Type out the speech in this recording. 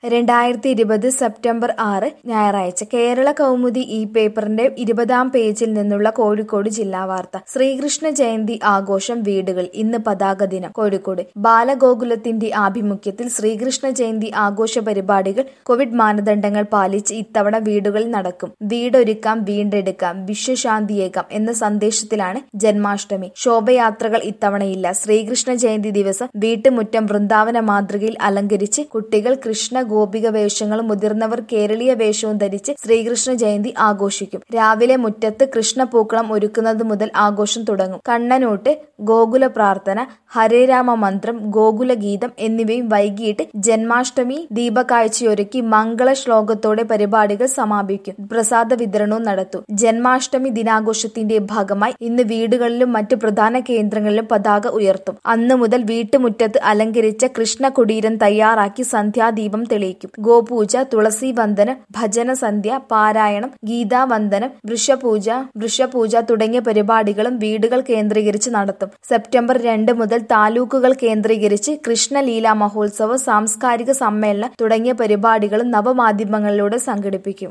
2020 September 6 ഞായറാഴ്ച കേരള കൗമുദി ഈ പേപ്പറിന്റെ 20-ാം പേജിൽ നിന്നുള്ള കോഴിക്കോട് ജില്ലാ വാർത്ത. ശ്രീകൃഷ്ണ ജയന്തി ആഘോഷം വീടുകൾ ഇന്ന് പതാക ദിനം. കോഴിക്കോട് ബാലഗോകുലത്തിന്റെ ആഭിമുഖ്യത്തിൽ ശ്രീകൃഷ്ണ ജയന്തി ആഘോഷ പരിപാടികൾ കോവിഡ് മാനദണ്ഡങ്ങൾ പാലിച്ച് ഇത്തവണ വീടുകളിൽ നടക്കും. വീടൊരുക്കാം, വീണ്ടെടുക്കാം, വിശ്വശാന്തിയേകാം എന്ന സന്ദേശത്തിലാണ് ജന്മാഷ്ടമി. ശോഭയാത്രകൾ ഇത്തവണയില്ല. ശ്രീകൃഷ്ണ ജയന്തി ദിവസം വീട്ടുമുറ്റം വൃന്ദാവന മാതൃകയിൽ അലങ്കരിച്ച് കുട്ടികൾ കൃഷ്ണ ഗോപിക വേഷങ്ങളും മുതിർന്നവർ കേരളീയ വേഷവും ധരിച്ച് ശ്രീകൃഷ്ണ ജയന്തി ആഘോഷിക്കും. രാവിലെ മുറ്റത്ത് കൃഷ്ണപൂക്കളം ഒരുക്കുന്നത് മുതൽ ആഘോഷം തുടങ്ങും. കണ്ണനൂട്ട്, ഗോകുല പ്രാർത്ഥന, ഹരേ രാമ മന്ത്രം, ഗോകുല ഗീതം എന്നിവയും വൈകിട്ട് ജന്മാഷ്ടമി ദീപകാഴ്ചയൊരുക്കി മംഗള ശ്ലോകത്തോടെ പരിപാടികൾ സമാപിക്കും. പ്രസാദ വിതരണവും നടത്തും. ജന്മാഷ്ടമി ദിനാഘോഷത്തിന്റെ ഭാഗമായി ഇന്ന് വീടുകളിലും മറ്റു പ്രധാന കേന്ദ്രങ്ങളിലും പതാക ഉയർത്തും. അന്നു മുതൽ വീട്ടുമുറ്റത്ത് അലങ്കരിച്ച കൃഷ്ണ കുടീരം തയ്യാറാക്കി സന്ധ്യാദീപം തെളിയിക്കും. ഗോപൂജ, തുളസി വന്ദനം, ഭജന സന്ധ്യ, പാരായണം, ഗീതാവന്ദനം, വൃഷപൂജ തുടങ്ങിയ പരിപാടികളും വീടുകൾ കേന്ദ്രീകരിച്ച് നടത്തും. സെപ്റ്റംബർ 2 മുതൽ താലൂക്കുകൾ കേന്ദ്രീകരിച്ച് കൃഷ്ണലീല മഹോത്സവം, സാംസ്കാരിക സമ്മേളനം തുടങ്ങിയ പരിപാടികളും നവമാധ്യമങ്ങളിലൂടെ സംഘടിപ്പിക്കും.